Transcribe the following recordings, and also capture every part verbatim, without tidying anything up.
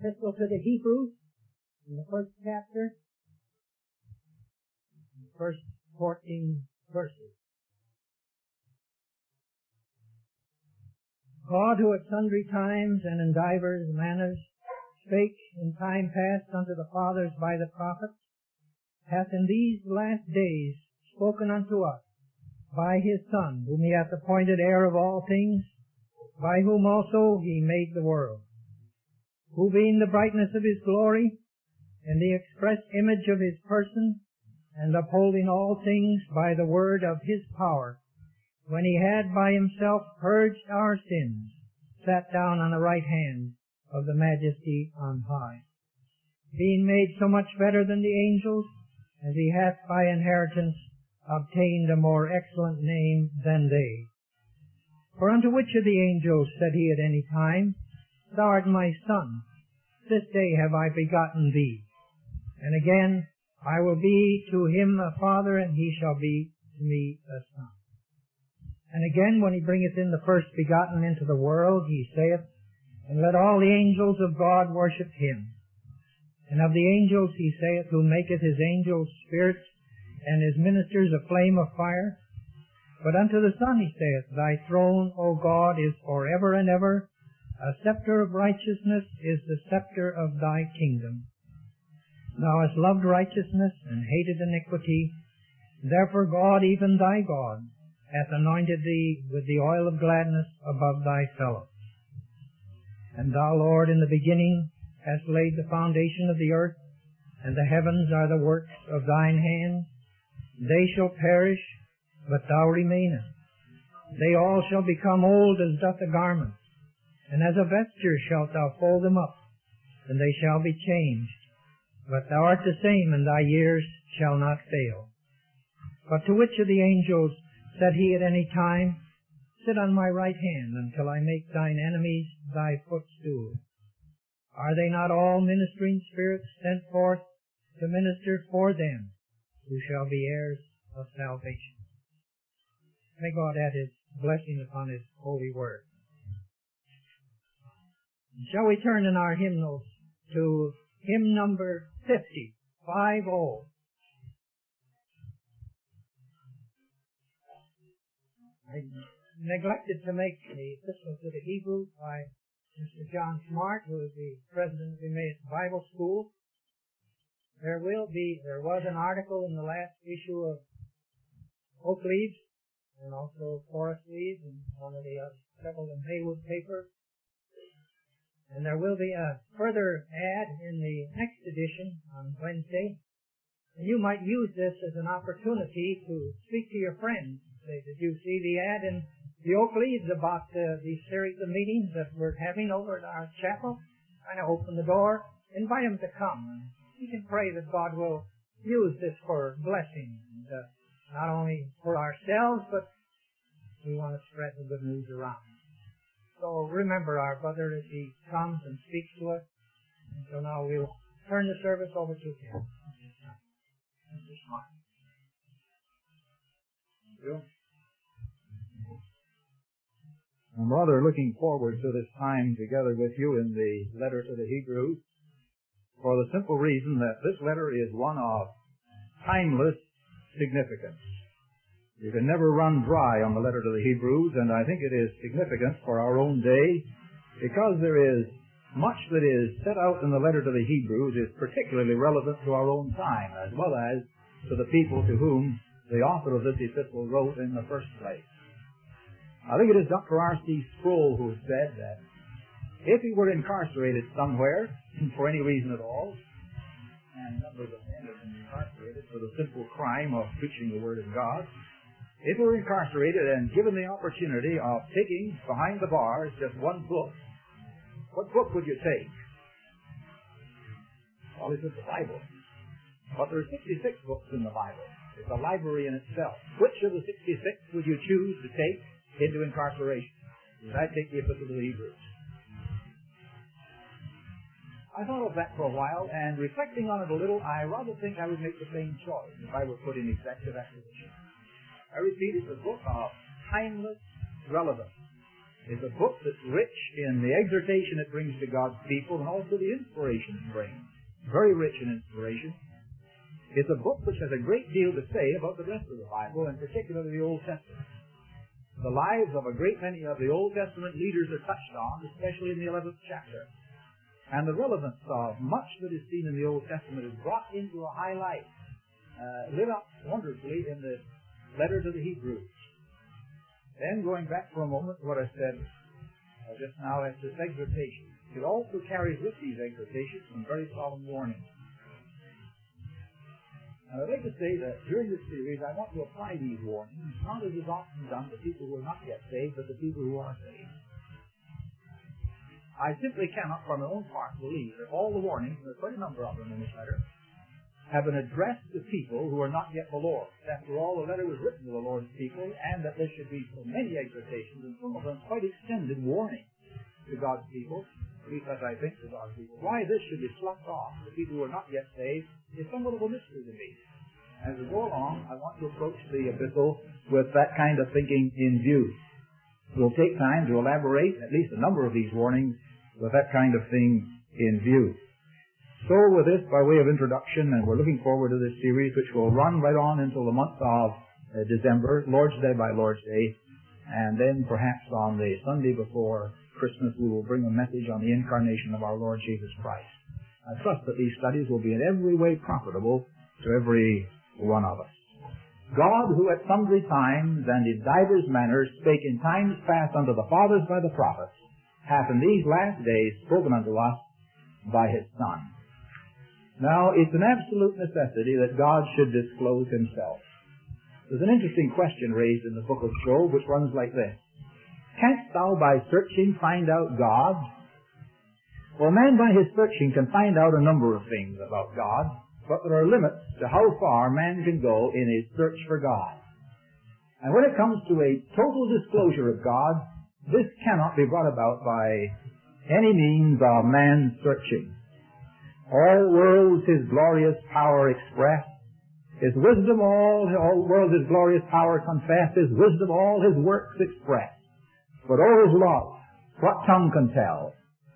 Epistle to the Hebrews, in the first chapter, the first fourteen verses. God, who at sundry times and in divers manners spake in time past unto the fathers by the prophets, hath in these last days spoken unto us by his Son, whom he hath appointed heir of all things, by whom also he made the world, who being the brightness of his glory, and the express image of his person, and upholding all things by the word of his power, when he had by himself purged our sins, sat down on the right hand of the majesty on high, being made so much better than the angels, as he hath by inheritance obtained a more excellent name than they. For unto which of the angels said he at any time, Thou art my Son, this day have I begotten thee. And again, I will be to him a father, and he shall be to me a son. And again, when he bringeth in the first begotten into the world, he saith, And let all the angels of God worship him. And of the angels he saith, Who maketh his angels spirits, and his ministers a flame of fire. But unto the Son he saith, Thy throne, O God, is for ever and ever. A scepter of righteousness is the scepter of thy kingdom. Thou hast loved righteousness and hated iniquity. Therefore God, even thy God, hath anointed thee with the oil of gladness above thy fellows. And thou, Lord, in the beginning hast laid the foundation of the earth, and the heavens are the works of thine hands. They shall perish, but thou remainest. They all shall become old as doth a garment, and as a vesture shalt thou fold them up, and they shall be changed. But thou art the same, and thy years shall not fail. But to which of the angels said he at any time, Sit on my right hand until I make thine enemies thy footstool? Are they not all ministering spirits sent forth to minister for them who shall be heirs of salvation? May God add his blessing upon his holy word. Shall we turn in our hymnals to hymn number fifty, five oh. I neglected to make the epistle to the Hebrews by Mister John Smart, who is the president of the Emmaus Bible School. There will be, there was an article in the last issue of Oak Leaves, and also Forest Leaves, and one of the uh, several in Maywood paper. And there will be a further ad in the next edition on Wednesday. And you might use this as an opportunity to speak to your friends. Say, did you see the ad in the Oak Leaves about uh, these series of meetings that we're having over at our chapel? Kind of open the door, invite them to come. And you can pray that God will use this for blessing, and, uh, not only for ourselves, but we want to spread the good news around. So remember our brother as he comes and speaks to us. And so now we'll turn the service over to him. Mister Smart. Thank you. I'm rather looking forward to this time together with you in the letter to the Hebrews, for the simple reason that this letter is one of timeless significance. You can never run dry on the letter to the Hebrews, and I think it is significant for our own day because there is much that is set out in the letter to the Hebrews is particularly relevant to our own time, as well as to the people to whom the author of this epistle wrote in the first place. I think it is Doctor R C Sproul who said that if he were incarcerated somewhere for any reason at all, and numbers of men have been incarcerated for the simple crime of preaching the Word of God, if we were incarcerated and given the opportunity of taking behind the bars just one book, what book would you take? Well, it's the Bible. But there are sixty-six books in the Bible. It's a library in itself. Which of the sixty-six would you choose to take into incarceration? Would I take the Epistle to the Hebrews? I thought of that for a while, and reflecting on it a little, I rather think I would make the same choice if I were put in exactly that position. I repeat, it's a book of timeless relevance. It's a book that's rich in the exhortation it brings to God's people and also the inspiration it brings. Very rich in inspiration. It's a book which has a great deal to say about the rest of the Bible, and particularly the Old Testament. The lives of a great many of the Old Testament leaders are touched on, especially in the eleventh chapter. And the relevance of much that is seen in the Old Testament is brought into a high light, uh, lit up wonderfully in the letter to the Hebrews. Then, going back for a moment to what I said uh, just now, as this exhortation. It also carries with these exhortations some very solemn warnings. And I'd like to say that during this series, I want to apply these warnings, not as is often done to people who are not yet saved, but to people who are saved. I simply cannot, from my own part, believe that all the warnings, and there's quite a number of them in this letter, have been addressed to people who are not yet the Lord. After all, the letter was written to the Lord's people, and that there should be so many exhortations, and some of them quite extended warnings to God's people, at least as I think to God's people. Why this should be slumped off to people who are not yet saved is somewhat of a mystery to me. As we go along, I want to approach the epistle with that kind of thinking in view. We'll take time to elaborate at least a number of these warnings with that kind of thing in view. So with this, by way of introduction, and we're looking forward to this series, which will run right on until the month of uh, December, Lord's Day by Lord's Day, and then perhaps on the Sunday before Christmas we will bring a message on the incarnation of our Lord Jesus Christ. I trust that these studies will be in every way profitable to every one of us. God, who at sundry times and in divers manners spake in times past unto the fathers by the prophets, hath in these last days spoken unto us by his Son. Now, it's an absolute necessity that God should disclose himself. There's an interesting question raised in the book of Job, which runs like this. Canst thou by searching find out God? Well, man by his searching can find out a number of things about God, but there are limits to how far man can go in his search for God. And when it comes to a total disclosure of God, this cannot be brought about by any means of man's searching. All worlds his glorious power express, his wisdom all, all worlds his glorious power confess, his wisdom all his works express. But oh, his love, what tongue can tell?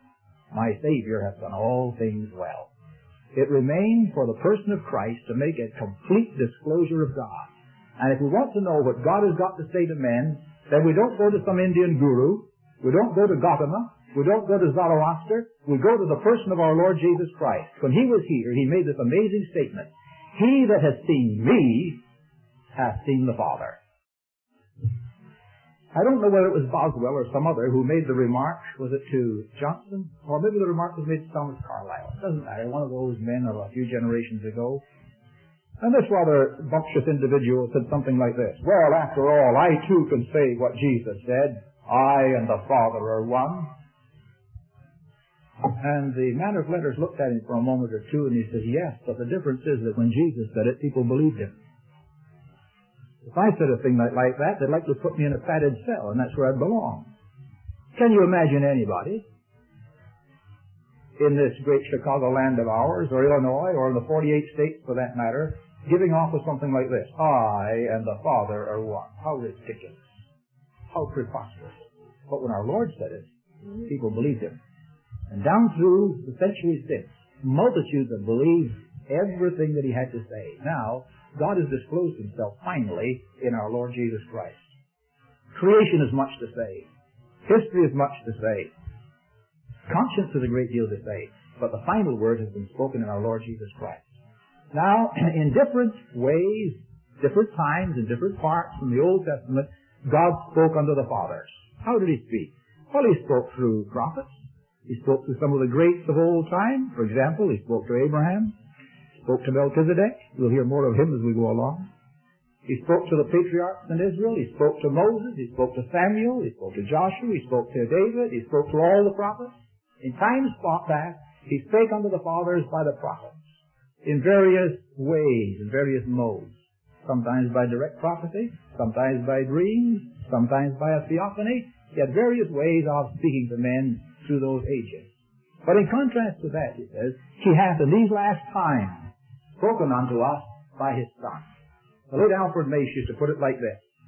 My Savior hath done all things well. It remains for the person of Christ to make a complete disclosure of God. And if we want to know what God has got to say to men, then we don't go to some Indian guru, we don't go to Gautama, we don't go to Zoroaster, we go to the person of our Lord Jesus Christ. When he was here, he made this amazing statement, He that has seen me hath seen the Father. I don't know whether it was Boswell or some other who made the remark. Was it to Johnson? Or maybe the remark was made to Thomas Carlyle. It doesn't matter. One of those men of a few generations ago. And this rather bumptious individual said something like this. Well, after all, I too can say what Jesus said. I and the Father are one. And the man of letters looked at him for a moment or two and he said, yes, but the difference is that when Jesus said it, people believed him. If I said a thing like, like that, they'd likely put me in a padded cell, and that's where I'd belong. Can you imagine anybody in this great Chicago land of ours, or Illinois, or in the forty-eight states for that matter, giving off with something like this? I and the Father are one. How ridiculous. How preposterous. But when our Lord said it, people believed him. And down through the centuries since, multitudes have believed everything that he had to say. Now, God has disclosed himself finally in our Lord Jesus Christ. Creation has much to say. History has much to say. Conscience has a great deal to say. But the final word has been spoken in our Lord Jesus Christ. Now, in different ways, different times, in different parts from the Old Testament, God spoke unto the fathers. How did he speak? Well, he spoke through prophets. He spoke to some of the greats of old time. For example, he spoke to Abraham. Spoke to Melchizedek. We'll hear more of him as we go along. He spoke to the patriarchs in Israel. He spoke to Moses. He spoke to Samuel. He spoke to Joshua. He spoke to David. He spoke to all the prophets. In times past, he spake unto the fathers by the prophets in various ways, in various modes. Sometimes by direct prophecy, sometimes by dreams, sometimes by a theophany. He had various ways of speaking to men through those ages. But in contrast to that, he says, he hath in these last times spoken unto us by his Son. The late Alfred Mace used to put it like this.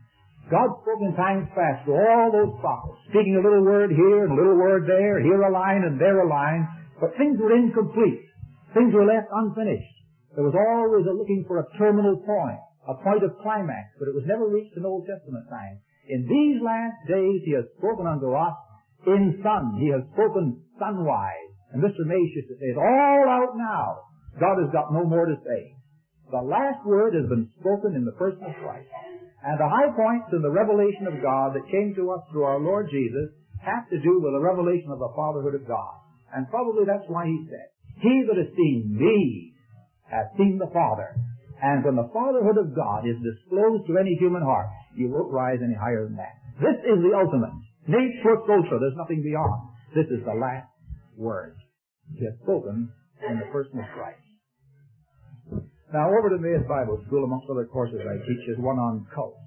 God spoke in times past to all those prophets, speaking a little word here and a little word there, here a line and there a line, but things were incomplete. Things were left unfinished. There was always a looking for a terminal point, a point of climax, but it was never reached in Old Testament times. In these last days He has spoken unto us in Son. He has spoken Son-wise. And Mister Mace used to say, it's all out now. God has got no more to say. The last word has been spoken in the person of Christ. And the high points in the revelation of God that came to us through our Lord Jesus have to do with the revelation of the fatherhood of God. And probably that's why He said, He that has seen me has seen the Father. And when the fatherhood of God is disclosed to any human heart, you won't rise any higher than that. This is the ultimate. Ne plus ultra, there's nothing beyond. This is the last word. He has spoken in the person of Christ. Now, over to Emmaus Bible School, amongst other courses I teach, is one on cults.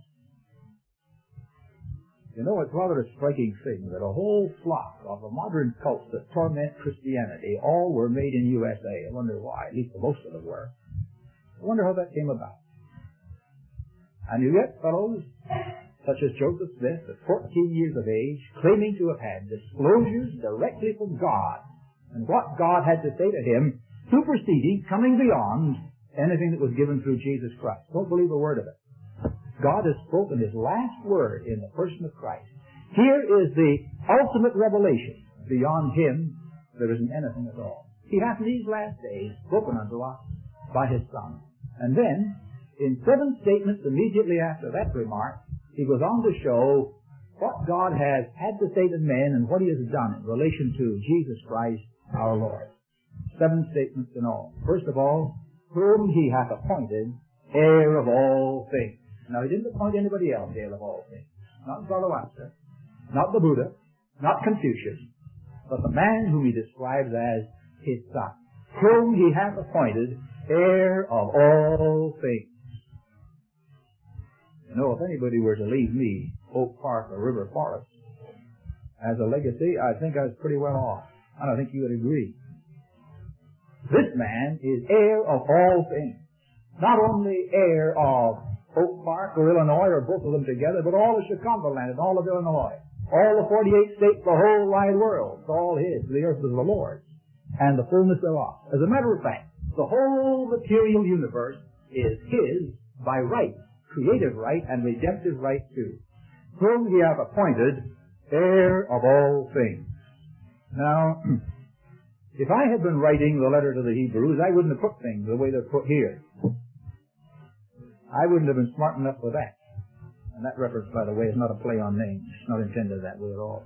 You know, it's rather a striking thing that a whole flock of the modern cults that torment Christianity all were made in U S A. I wonder why. At least most of them were. I wonder how that came about. And you get fellows such as Joseph Smith, at fourteen years of age, claiming to have had disclosures directly from God, and what God had to say to him, superseding, coming beyond anything that was given through Jesus Christ. Don't believe a word of it. God has spoken His last word in the person of Christ. Here is the ultimate revelation. Beyond Him, there isn't anything at all. He hath in these last days spoken unto us by His Son. And then, in seven statements immediately after that remark, He goes on to show what God has had to say to men and what He has done in relation to Jesus Christ, our Lord. Seven statements in all. First of all, whom He hath appointed heir of all things. Now, He didn't appoint anybody else heir of all things. Not Zoroaster, not the Buddha, not Confucius, but the man whom He describes as His Son. Whom He hath appointed heir of all things. You know, if anybody were to leave me Oak Park or River Forest as a legacy, I think I was pretty well off. And I think you would agree. This man is heir of all things. Not only heir of Oak Park or Illinois or both of them together, but all of Chicagoland and all of Illinois. All the forty-eight states, the whole wide world. It's all His. The earth is the Lord's. And the fullness thereof. As a matter of fact, the whole material universe is His by right. Creative right and redemptive right too. Whom He hath appointed heir of all things. Now, if I had been writing the letter to the Hebrews, I wouldn't have put things the way they're put here. I wouldn't have been smart enough for that. And that reference, by the way, is not a play on names. It's not intended that way at all.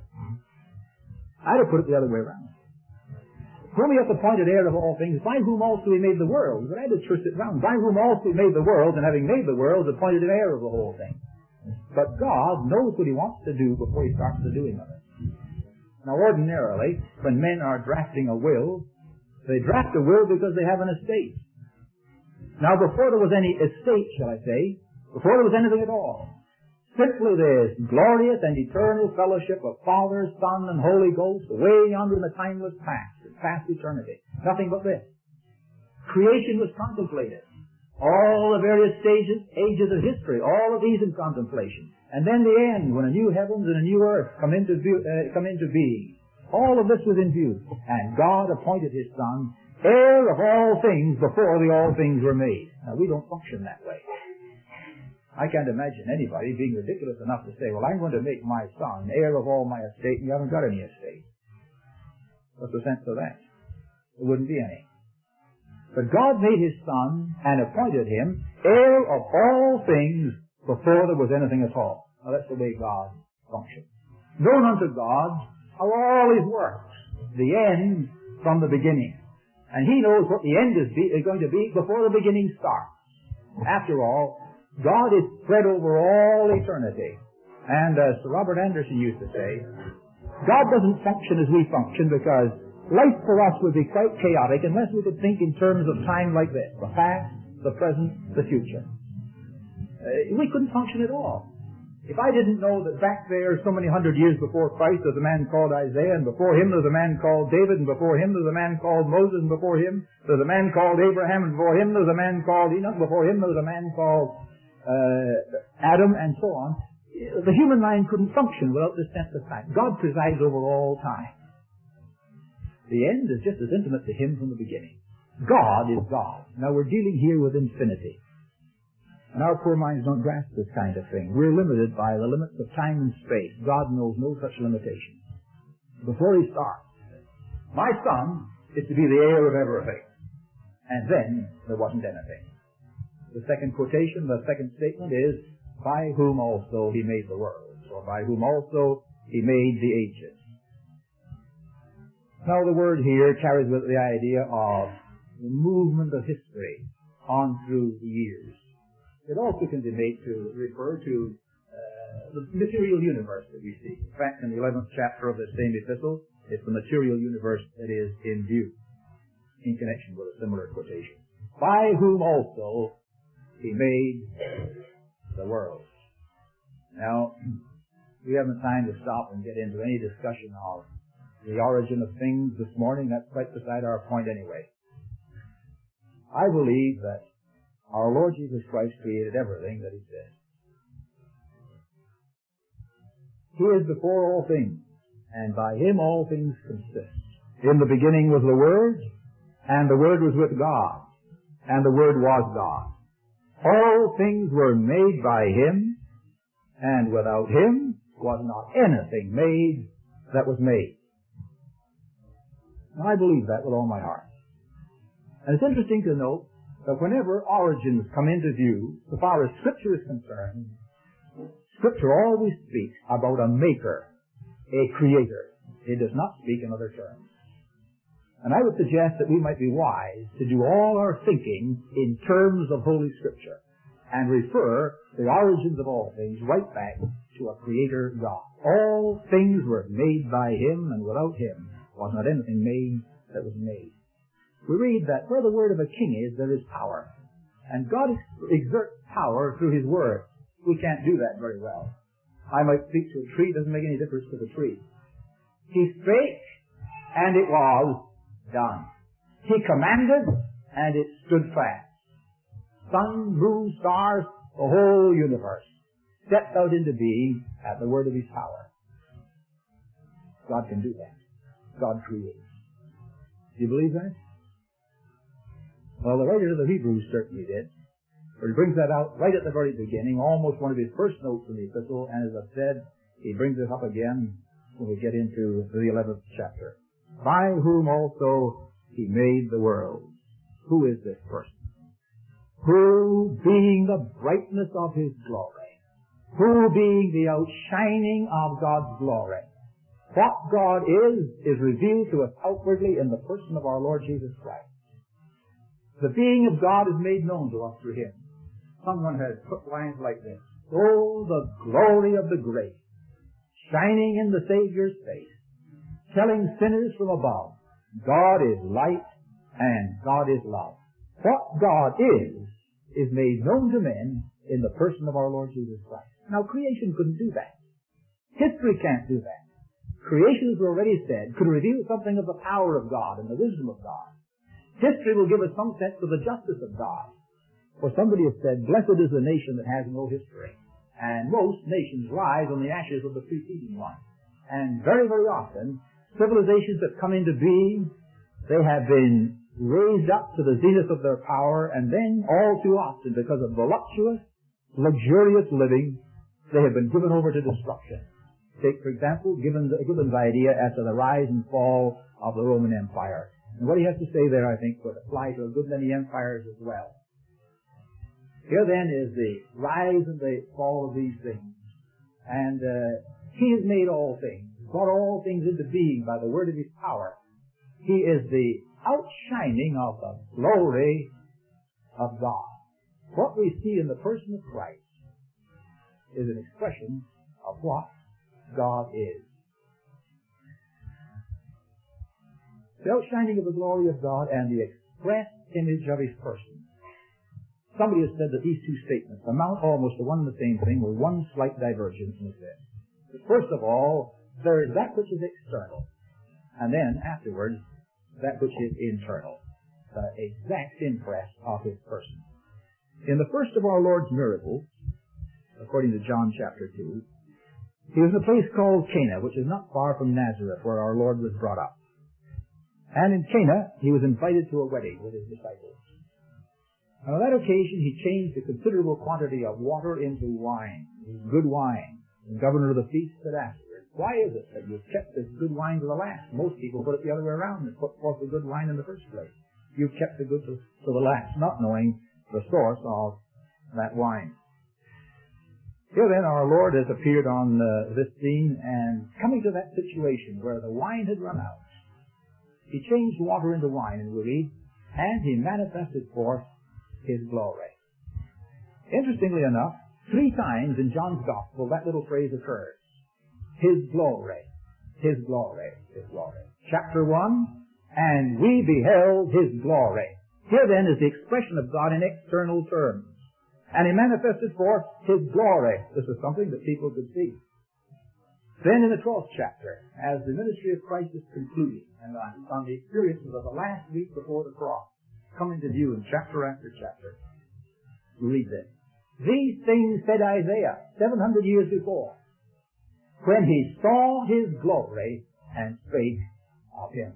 I'd have put it the other way around. Whom He hath appointed heir of all things, by whom also He made the world. But I had to twist it round. By whom also He made the world, and having made the world, appointed an heir of the whole thing. But God knows what He wants to do before He starts the doing of it. Now, ordinarily, when men are drafting a will, they draft a will because they have an estate. Now, before there was any estate, shall I say, before there was anything at all, simply this glorious and eternal fellowship of Father, Son, and Holy Ghost way yonder in the timeless past, past eternity. Nothing but this. Creation was contemplated. All the various stages, ages of history, all of these in contemplation. And then the end, when a new heavens and a new earth come into, view, uh, come into being. All of this was in view. And God appointed His Son heir of all things before the all things were made. Now, we don't function that way. I can't imagine anybody being ridiculous enough to say, well, I'm going to make my son heir of all my estate, and you haven't got any estate. What's the sense of that? There wouldn't be any. But God made His Son and appointed Him heir of all things before there was anything at all. Now, that's the way God functions. Known unto God are all His works, the end from the beginning. And He knows what the end is, be, is going to be before the beginning starts. After all, God is spread over all eternity. And as Sir Robert Anderson used to say, God doesn't function as we function because life for us would be quite chaotic unless we could think in terms of time like this. The past, the present, the future. Uh, we couldn't function at all. If I didn't know that back there so many hundred years before Christ there's a man called Isaiah, and before him there's a man called David, and before him there's a man called Moses, and before him there's a man called Abraham, and before him there's a man called Enoch, before him there's a man called uh, Adam, and so on. The human mind couldn't function without this sense of time. God presides over all time. The end is just as intimate to him from the beginning. God is God. Now we're dealing here with infinity. And our poor minds don't grasp this kind of thing. We're limited by the limits of time and space. God knows no such limitations. Before he starts, my son is to be the heir of everything. And then there wasn't anything. The second quotation, the second statement is, by whom also he made the world, or by whom also he made the ages. Now the word here carries with it the idea of the movement of history on through the years. It also can be made to refer to uh, the material universe that we see. In fact, in the eleventh chapter of the same epistle, it's the material universe that is in view, in connection with a similar quotation. By whom also he made the world. Now, we haven't time to stop and get into any discussion of the origin of things this morning. That's quite beside our point anyway. I believe that our Lord Jesus Christ created everything that exists. He is before all things, and by him all things consist. In the beginning was the Word, and the Word was with God, and the Word was God. All things were made by him, and without him was not anything made that was made. And I believe that with all my heart. And it's interesting to note that whenever origins come into view, so far as Scripture is concerned, Scripture always speaks about a maker, a creator. It does not speak in other terms. And I would suggest that we might be wise to do all our thinking in terms of Holy Scripture and refer the origins of all things right back to a creator God. All things were made by him, and without him was not anything made that was made. We read that where the word of a king is, there is power. And God exerts power through his word. We can't do that very well. I might speak to a tree, it doesn't make any difference to the tree. He spake, and it was done. He commanded, and it stood fast. Sun, moon, stars, the whole universe stepped out into being at the word of his power. God can do that. God creates. Do you believe that? Well, the writer of the Hebrews certainly did. For he brings that out right at the very beginning, almost one of his first notes in the epistle, and as I've said, he brings it up again when we get into the eleventh chapter. By whom also he made the world. Who is this person? Who, being the brightness of his glory, who being the outshining of God's glory, what God is, is revealed to us outwardly in the person of our Lord Jesus Christ. The being of God is made known to us through him. Someone has put lines like this. Oh, the glory of the grace, shining in the Savior's face, telling sinners from above, God is light and God is love. What God is, is made known to men in the person of our Lord Jesus Christ. Now, creation couldn't do that. History can't do that. Creation, as we already said, could reveal something of the power of God and the wisdom of God. History will give us some sense of the justice of God. For somebody has said, blessed is the nation that has no history. And most nations rise on the ashes of the preceding one. And very, very often, civilizations that come into being, they have been raised up to the zenith of their power, and then all too often, because of voluptuous, luxurious living, they have been given over to destruction. Take, for example, Gibbon's, Gibbon's idea as to the rise and fall of the Roman Empire. And what he has to say there, I think, would apply to a good many empires as well. Here then is the rise and the fall of these things. And uh, he has made all things, brought all things into being by the word of his power. He is the outshining of the glory of God. What we see in the person of Christ is an expression of what God is. The outshining of the glory of God and the express image of his person. Somebody has said that these two statements amount almost to one and the same thing with one slight divergence in this. First of all, there is that which is external. And then, afterwards, that which is internal. The exact impress of his person. In the first of our Lord's miracles, according to John chapter two. He was in a place called Cana, which is not far from Nazareth, where our Lord was brought up. And in Cana, he was invited to a wedding with his disciples. And on that occasion, he changed a considerable quantity of water into wine, good wine. The governor of the feast said afterwards, "Why is it that you've kept this good wine to the last? Most people put it the other way around and put forth the good wine in the first place. You've kept the good to, to the last, not knowing the source of that wine." Here then, our Lord has appeared on uh, this scene, and coming to that situation where the wine had run out, he changed water into wine, and we read, and he manifested forth his glory. Interestingly enough, three times in John's Gospel that little phrase occurs. His glory, his glory, his glory. Chapter one, and we beheld his glory. Here then is the expression of God in external terms. And he manifested forth his glory. This is something that people could see. Then in the twelfth chapter, as the ministry of Christ is concluding, and on the experiences of the last week before the cross, coming to view in chapter after chapter, we read this. These things said Isaiah seven hundred years before, when he saw his glory and spake of him.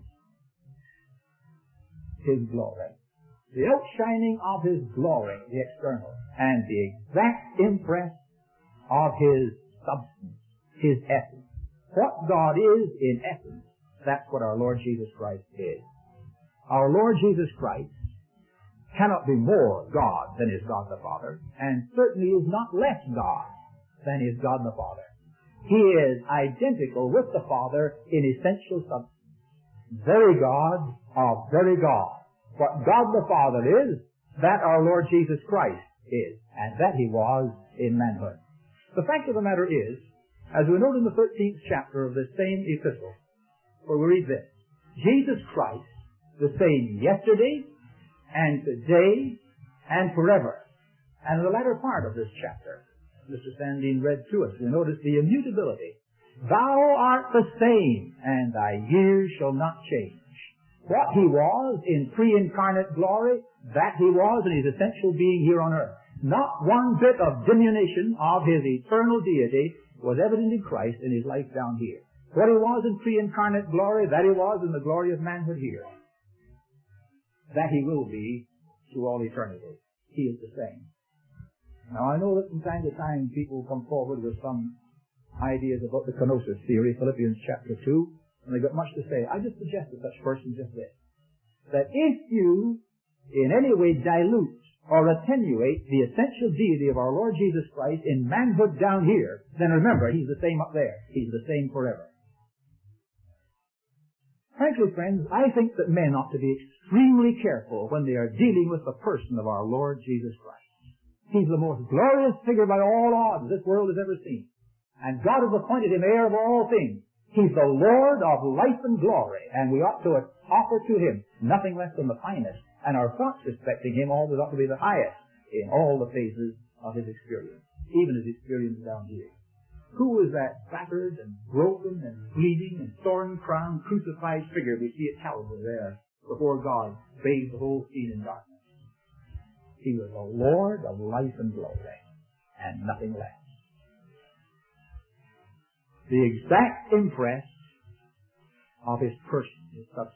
His glory. The outshining of his glory, the external, and the exact impress of his substance, his essence. What God is in essence, that's what our Lord Jesus Christ is. Our Lord Jesus Christ cannot be more God than is God the Father, and certainly is not less God than is God the Father. He is identical with the Father in essential substance. Very God of very God. What God the Father is, that our Lord Jesus Christ is, and that he was in manhood. The fact of the matter is, as we note in the thirteenth chapter of this same epistle, where we read this, Jesus Christ, the same yesterday, and today, and forever. And in the latter part of this chapter, Mister Sandine read to us, we notice the immutability. Thou art the same, and thy years shall not change. What he was in pre-incarnate glory, that he was in his essential being here on earth. Not one bit of diminution of his eternal deity was evident in Christ in his life down here. What he was in pre-incarnate glory, that he was in the glory of manhood here. That he will be to all eternity. He is the same. Now I know that from time to time people come forward with some ideas about the kenosis theory, Philippians chapter two, and they've got much to say. I just suggest to such persons just this, that if you in any way dilute or attenuate the essential deity of our Lord Jesus Christ in manhood down here, then remember, he's the same up there. He's the same forever. Frankly, friends, I think that men ought to be extremely careful when they are dealing with the person of our Lord Jesus Christ. He's the most glorious figure by all odds this world has ever seen. And God has appointed him heir of all things. He's the Lord of life and glory, and we ought to offer to him nothing less than the finest. And our thoughts respecting him always ought to be the highest in all the phases of his experience, even his experience down here. Who is that battered and broken and bleeding and thorn-crowned, crucified figure we see at Calvary there before God bathed the whole scene in darkness? He was the Lord of life and glory, and nothing less. The exact impress of his person, his substance.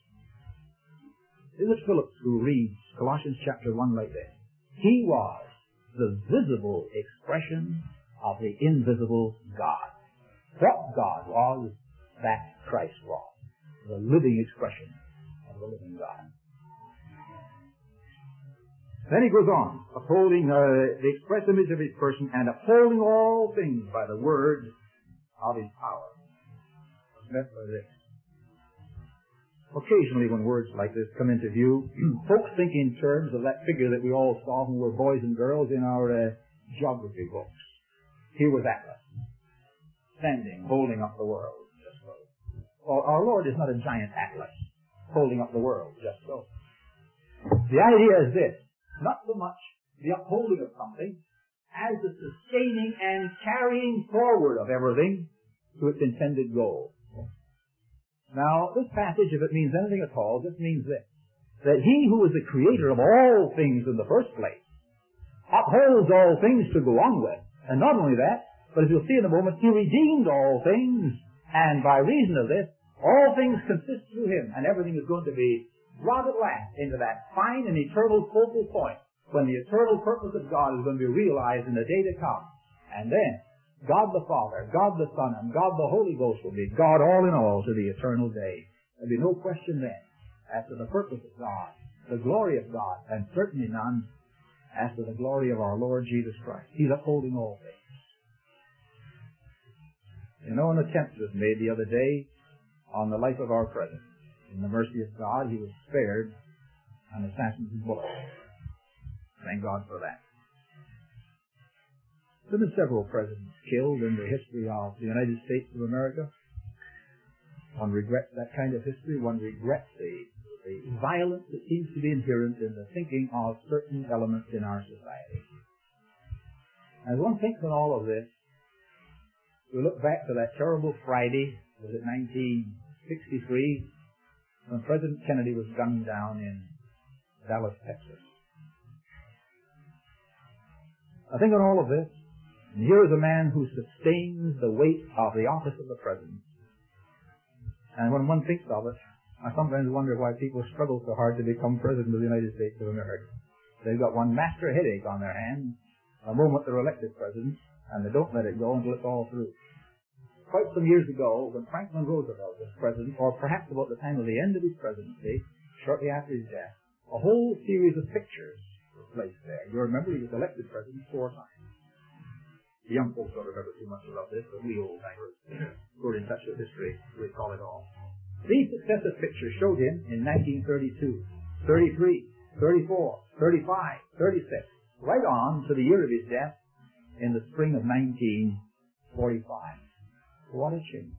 Is it Phillips who reads Colossians chapter one like this? He was the visible expression of the invisible God. What God was, that Christ was. The living expression of the living God. Then he goes on, upholding uh, the express image of his person and upholding all things by the word of his power. What's meant by this? Occasionally when words like this come into view, folks think in terms of that figure that we all saw when we were boys and girls in our uh, geography books. Here was Atlas, standing, holding up the world, just so. Well, our Lord is not a giant Atlas, holding up the world, just so. The idea is this, not so much the upholding of something, as the sustaining and carrying forward of everything to its intended goal. Now, this passage, if it means anything at all, just means this, that he who is the creator of all things in the first place, upholds all things to go on with, And not only that, but as you'll see in a moment, He redeemed all things, and by reason of this, all things consist through Him, and everything is going to be brought at last into that fine and eternal focal point when the eternal purpose of God is going to be realized in the day to come. And then, God the Father, God the Son, and God the Holy Ghost will be God all in all to the eternal day. There'll be no question then as to the purpose of God, the glory of God, and certainly none as to the glory of our Lord Jesus Christ. He's upholding all things. You know, an attempt was made the other day on the life of our President. In the mercy of God, he was spared an assassin's bullet. Thank God for that. There have been several presidents killed in the history of the United States of America. One regrets that kind of history. One regrets the, the violence that seems to be inherent in the thinking of certain elements in our society. As one thinks on all of this, we look back to that terrible Friday, was it nineteen sixty-three, when President Kennedy was gunned down in Dallas, Texas. I think on all of this, and here is a man who sustains the weight of the office of the President. And when one thinks of it, I sometimes wonder why people struggle so hard to become President of the United States of America. They've got one master headache on their hands the moment they're elected President, and they don't let it go until it's all through. Quite some years ago, when Franklin Roosevelt was President, or perhaps about the time of the end of his presidency, shortly after his death, a whole series of pictures were placed there. You remember he was elected President four times. The young folks don't remember too much about this, but we old-timers who are in touch with history recall it all. These successive pictures showed him in nineteen thirty-two, thirty-three, thirty-four, thirty-five, thirty-six, right on to the year of his death in the spring of nineteen forty-five. What a change.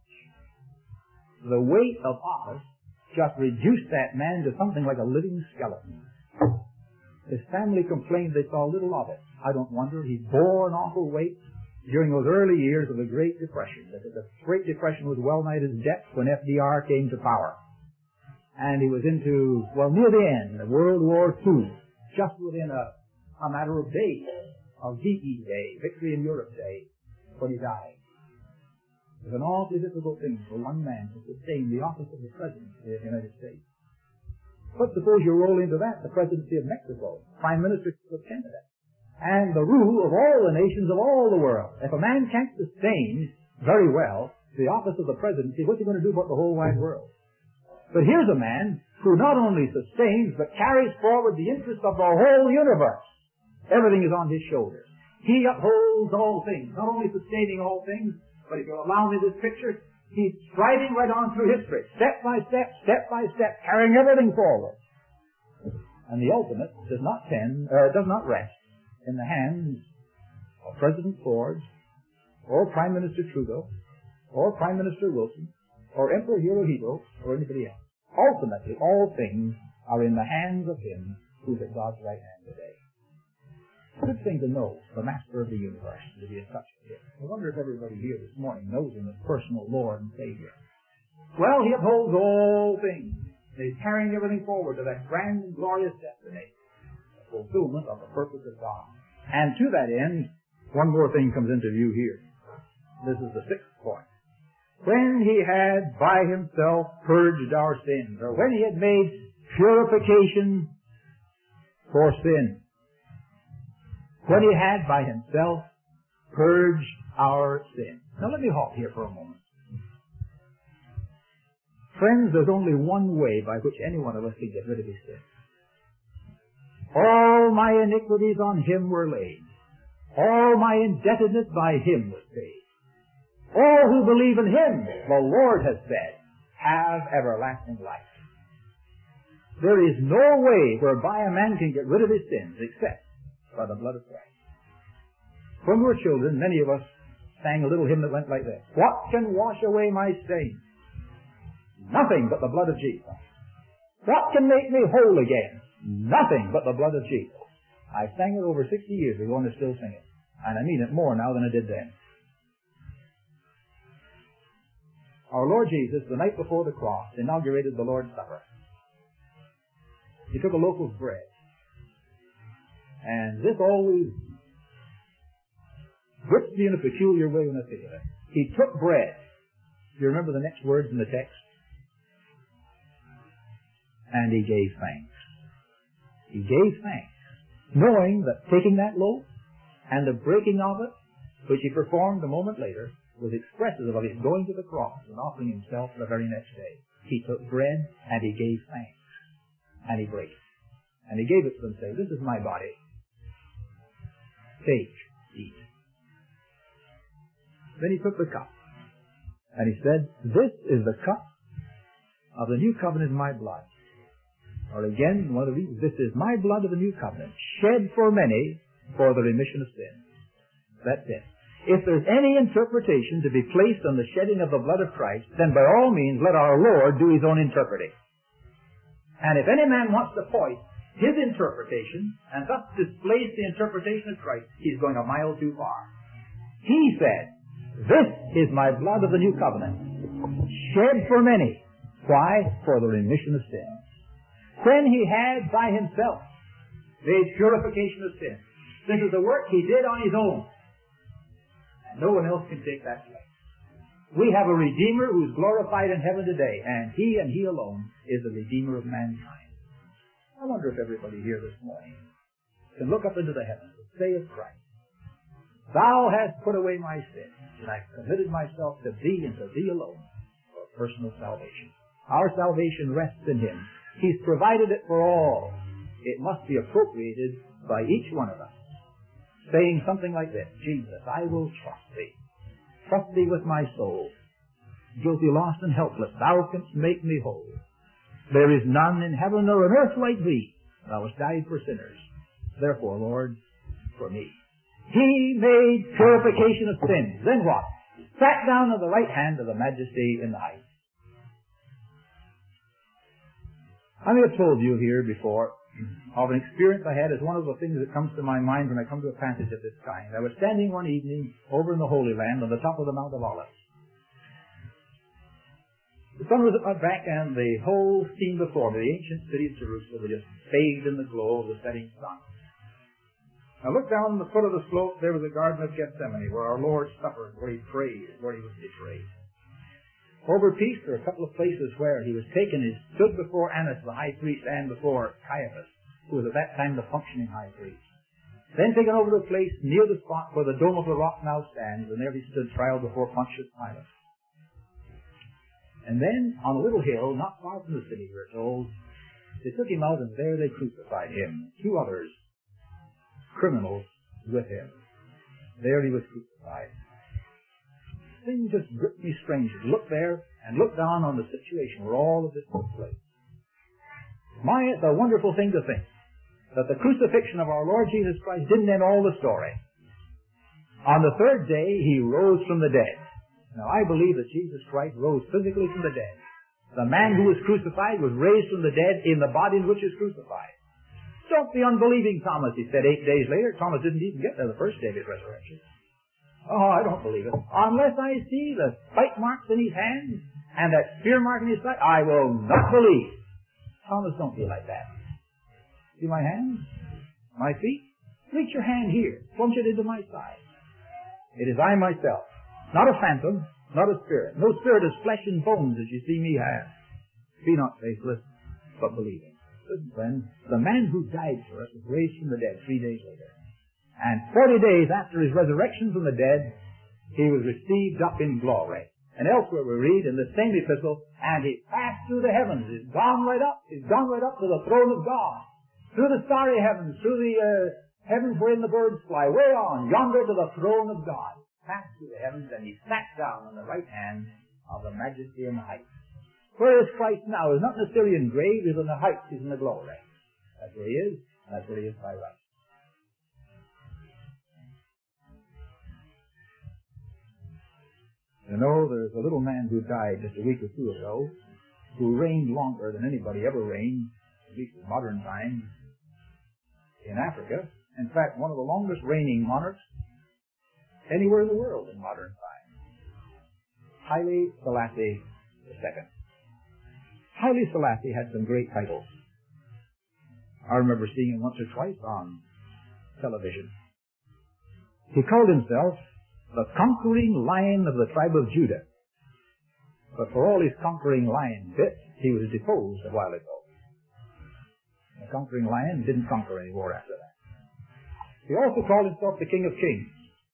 The weight of office just reduced that man to something like a living skeleton. His family complained they saw little of it. I don't wonder. He bore an awful weight during those early years of the Great Depression. The Great Depression was well nigh at its depth when F D R came to power. And he was into, well, near the end of World War Two, just within a, a matter of days of V E Day, Victory in Europe Day, when he died. It was an awfully difficult thing for one man to sustain the office of the President of the United States. But suppose you roll into that the presidency of Mexico, Prime Minister of Canada, and the rule of all the nations of all the world. If a man can't sustain very well the office of the presidency, what's he going to do about the whole wide world? But here's a man who not only sustains but carries forward the interests of the whole universe. Everything is on his shoulders. He upholds all things, not only sustaining all things, but if you'll allow me this picture, he's striding right on through history, step by step, step by step, carrying everything forward. And the ultimate does not tend, or does not rest in the hands of President Ford, or Prime Minister Trudeau, or Prime Minister Wilson, or Emperor Hirohito, or anybody else. Ultimately, all things are in the hands of Him who's at God's right hand today. It's a good thing to know the Master of the universe, to be in touch with Him. I wonder if everybody here this morning knows Him as personal Lord and Savior. Well, He upholds all things. He's carrying everything forward to that grand and glorious destiny, the fulfillment of the purpose of God. And to that end, one more thing comes into view here. This is the sixth point. When He had by Himself purged our sins, or when He had made purification for sin, when He had by Himself purged our sins. Now let me halt here for a moment. Friends, there's only one way by which any one of us can get rid of his sin. All my iniquities on Him were laid. All my indebtedness by Him was paid. All who believe in Him, the Lord has said, have everlasting life. There is no way whereby a man can get rid of his sins except by the blood of Christ. When we were children, many of us sang a little hymn that went like this. What can wash away my stain? Nothing but the blood of Jesus. What can make me whole again? Nothing but the blood of Jesus. I sang it over sixty years ago and I still sing it. And I mean it more now than I did then. Our Lord Jesus, the night before the cross, inaugurated the Lord's Supper. He took a loaf of bread. And this always grips me in a peculiar way when I think of it. He took bread. Do you remember the next words in the text? And he gave thanks. He gave thanks, knowing that taking that loaf and the breaking of it, which he performed a moment later, was expressive of his going to the cross and offering himself the very next day. He took bread and he gave thanks. And he brake it. And he gave it to them, saying, "This is my body. Take, eat." Then he took the cup. And he said, "This is the cup of the new covenant in my blood." Or again, one of the reasons, "This is my blood of the new covenant, shed for many for the remission of sin." That's it. If there's any interpretation to be placed on the shedding of the blood of Christ, then by all means let our Lord do his own interpreting. And if any man wants to point his interpretation and thus displace the interpretation of Christ, he's going a mile too far. He said, "This is my blood of the new covenant, shed for many." Why? For the remission of sin. When he had by himself made purification of sin. This is the work he did on his own. And no one else can take that place. We have a Redeemer who's glorified in heaven today, and he and he alone is the Redeemer of mankind. I wonder if everybody here this morning can look up into the heavens and say of Christ, "Thou hast put away my sins, and I've committed myself to thee and to thee alone for personal salvation." Our salvation rests in him. He's provided it for all. It must be appropriated by each one of us, saying something like this: "Jesus, I will trust thee. Trust thee with my soul. Guilty, lost, and helpless, thou canst make me whole. There is none in heaven or on earth like thee. Thou hast died for sinners. Therefore, Lord, for me." He made purification of sins. Then what? Sat down at the right hand of the Majesty in the heights. I may have told you here before of an experience I had as one of the things that comes to my mind when I come to a passage of this kind. I was standing one evening over in the Holy Land on the top of the Mount of Olives. The sun was at my back and the whole scene before me, the ancient city of Jerusalem, was just bathed in the glow of the setting sun. I looked down the foot of the slope. There was the Garden of Gethsemane, where our Lord suffered, where he prayed, where he was betrayed. Over peace, there are a couple of places where he was taken. He stood before Annas, the high priest, and before Caiaphas, who was at that time the functioning high priest. Then taken over to a place near the spot where the Dome of the Rock now stands, and there he stood trial before Pontius Pilate. And then, on a little hill, not far from the city, we're told, they took him out, and there they crucified him. Two others, criminals, with him. There he was crucified. Thing just gripped me strangely to look there and look down on the situation where all of this took place. My, it's a wonderful thing to think that the crucifixion of our Lord Jesus Christ didn't end all the story. On the third day, he rose from the dead. Now, I believe that Jesus Christ rose physically from the dead. The man who was crucified was raised from the dead in the body in which he was crucified. Don't be unbelieving, Thomas, he said eight days later. Thomas didn't even get there the first day of his resurrection. Oh, I don't believe it. Unless I see the spike marks in his hands and that spear mark in his side, I will not believe. Thomas, don't be like that. See my hands? My feet? Reach your hand here. Plunge it into my side. It is I myself. Not a phantom, not a spirit. No spirit is flesh and bones as you see me have. Be not faithless, but believing. Listen, friends, the man who died for us was raised from the dead three days later. And forty days after his resurrection from the dead, he was received up in glory. And elsewhere we read in the same epistle, and he passed through the heavens. He's gone right up. He's gone right up to the throne of God. Through the starry heavens, through the uh, heavens wherein the birds fly, way on, yonder to the throne of God. Passed through the heavens, and he sat down on the right hand of the Majesty in the heights. Where is Christ now? He's not necessarily in grave. He's in the heights. He's in the glory. That's where he is. And that's where he is by right. You know, there's a little man who died just a week or two ago who reigned longer than anybody ever reigned, at least in modern times, in Africa. In fact, one of the longest reigning monarchs anywhere in the world in modern times. Haile Selassie the Second. Haile Selassie had some great titles. I remember seeing him once or twice on television. He called himself the conquering Lion of the tribe of Judah. But for all his conquering lion bit, he was deposed a while ago. The conquering lion didn't conquer any more after that. He also called himself the King of Kings.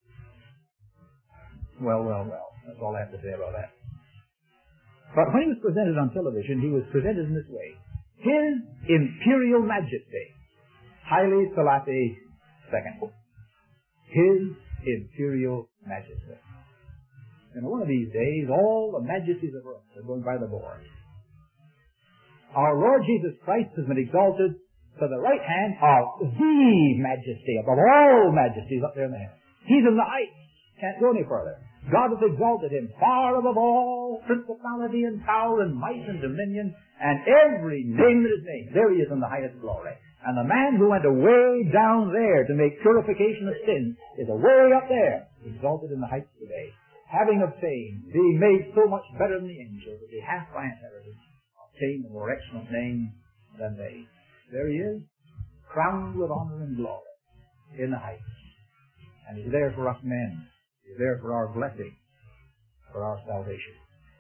Well, well, well. That's all I have to say about that. But when he was presented on television, he was presented in this way. His Imperial Majesty, Haile Selassie the Second. His Imperial Majesty. And one of these days, all the majesties of earth are going by the board. Our Lord Jesus Christ has been exalted to the right hand of the Majesty, above all majesties up there in the heavens. He's in the heights. Can't go any further. God has exalted him far above all principality and power and might and dominion and every name that is named. There he is in the highest glory. And the man who went away down there to make purification of sin is away up there, exalted in the heights today, having obtained, being made so much better than the angels, that he hath by inheritance obtained a more excellent name than they. There he is, crowned with honor and glory in the heights. And he's there for us men. He's there for our blessing, for our salvation.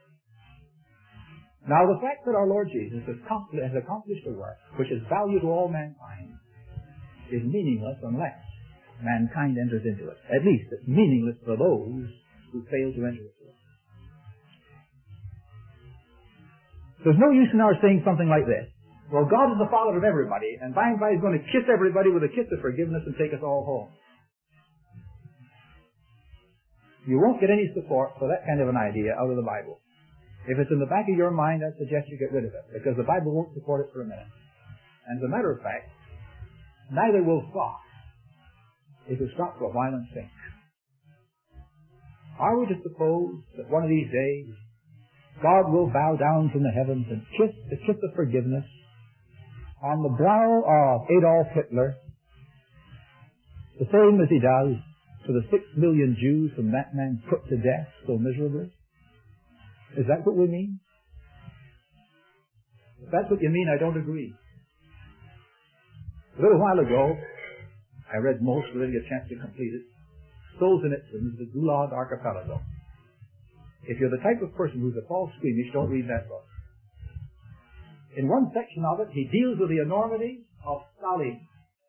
Now, the fact that our Lord Jesus has accomplished a work which is value to all mankind is meaningless unless mankind enters into it. At least it's meaningless for those who fail to enter into it. There's no use in our saying something like this. Well, God is the Father of everybody, and by and by He's going to kiss everybody with a kiss of forgiveness and take us all home. You won't get any support for that kind of an idea out of the Bible. If it's in the back of your mind, I suggest you get rid of it, because the Bible won't support it for a minute. And as a matter of fact, neither will stop. It will stop for a while and think. Are we to suppose that one of these days God will bow down from the heavens and kiss the kiss of forgiveness on the brow of Adolf Hitler, the same as he does to the six million Jews whom that man put to death so miserably? Is that what we mean? If that's what you mean, I don't agree. A little while ago, I read most, but I didn't get a chance to complete it, Solzhenitsyn's The Gulag Archipelago. If you're the type of person who's a false squeamish, don't read that book. In one section of it, he deals with the enormity of Stalin.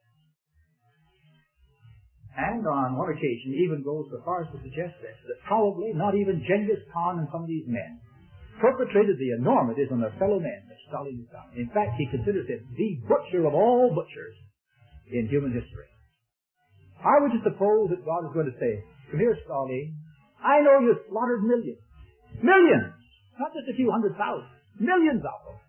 And on one occasion even goes so far as to suggest this, that probably not even Genghis Khan and some of these men perpetrated the enormities on their fellow men that Stalin has done. In fact, he considers him the butcher of all butchers in human history. Are we to suppose that God is going to say, come here, Stalin, I know you slaughtered millions. Millions! Not just a few hundred thousand. Millions of them.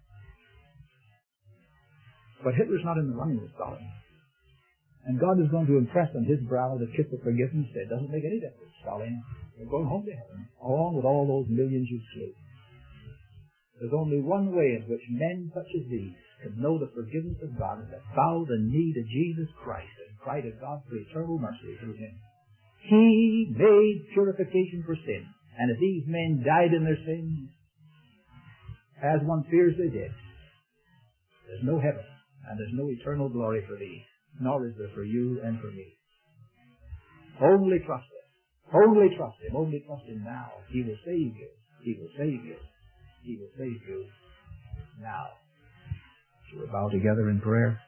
But Hitler's not in the running with Stalin. And God is going to impress on his brow the kiss of forgiveness. It doesn't make any difference, Stalin. You're going home to heaven, along with all those millions you slew. There's only one way in which men such as these can know the forgiveness of God, is to bow the knee to Jesus Christ and cry to God for eternal mercy through him. He made purification for sin. And if these men died in their sins, as one fears they did, there's no heaven and there's no eternal glory for these. Nor is there for you and for me. Only trust Him. Only trust Him. Only trust Him now. He will save you. He will save you. He will save you now. Shall we bow together in prayer?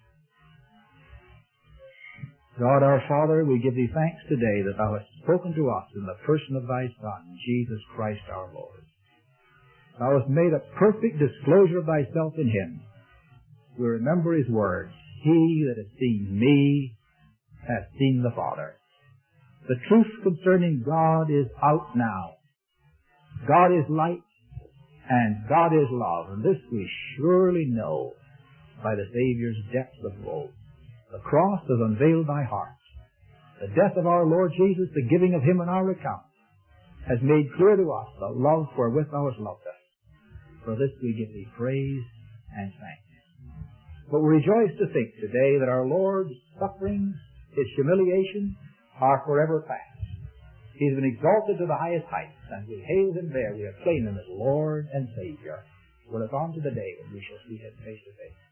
God our Father, we give Thee thanks today that Thou hast spoken to us in the person of Thy Son, Jesus Christ our Lord. Thou hast made a perfect disclosure of Thyself in Him. We remember His words. He that has seen me hath seen the Father. The truth concerning God is out now. God is light and God is love, and this we surely know by the Savior's depth of woe. The cross has unveiled thy heart. The death of our Lord Jesus, the giving of Him on our account, has made clear to us the love wherewith thou hast loved us. For this we give Thee praise and thanks. But we rejoice to think today that our Lord's sufferings, His humiliation, are forever past. He's been exalted to the highest heights, and we hail Him there. We acclaim Him as Lord and Savior. We'll look on to the day when we shall see Him face to face.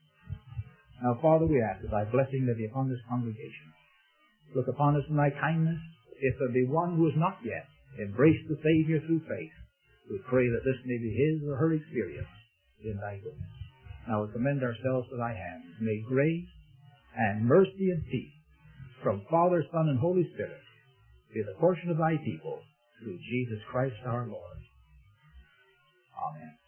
Now, Father, we ask that Thy blessing may be upon this congregation. Look upon us in Thy kindness. if there be one who has not yet embraced the Savior through faith, we pray that this may be his or her experience in thy goodness. Now we commend ourselves to thy hands. May grace and mercy and peace from Father, Son, and Holy Spirit be the portion of thy people through Jesus Christ our Lord. Amen.